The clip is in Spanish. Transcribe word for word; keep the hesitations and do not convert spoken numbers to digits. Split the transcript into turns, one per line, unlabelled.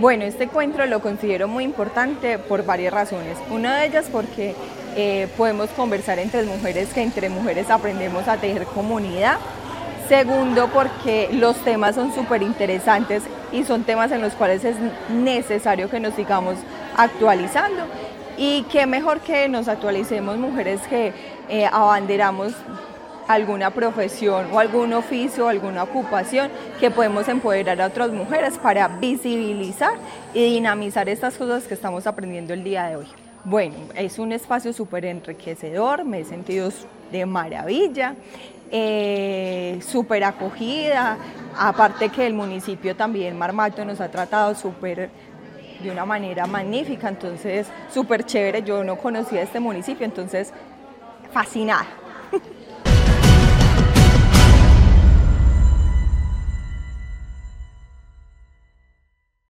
Bueno, este encuentro lo considero muy importante por varias razones. Una de ellas porque eh, podemos conversar entre mujeres, que entre mujeres aprendemos a tejer comunidad. Segundo, porque los temas son súper interesantes y son temas en los cuales es necesario que nos sigamos actualizando. Y qué mejor que nos actualicemos mujeres que eh, abanderamos alguna profesión o algún oficio, alguna ocupación, que podemos empoderar a otras mujeres para visibilizar y dinamizar estas cosas que estamos aprendiendo el día de hoy. Bueno, es un espacio súper enriquecedor, me he sentido de maravilla, eh, súper acogida, aparte que el municipio también, Marmato, nos ha tratado súper de una manera magnífica, entonces súper chévere. Yo no conocía este municipio, entonces fascinada.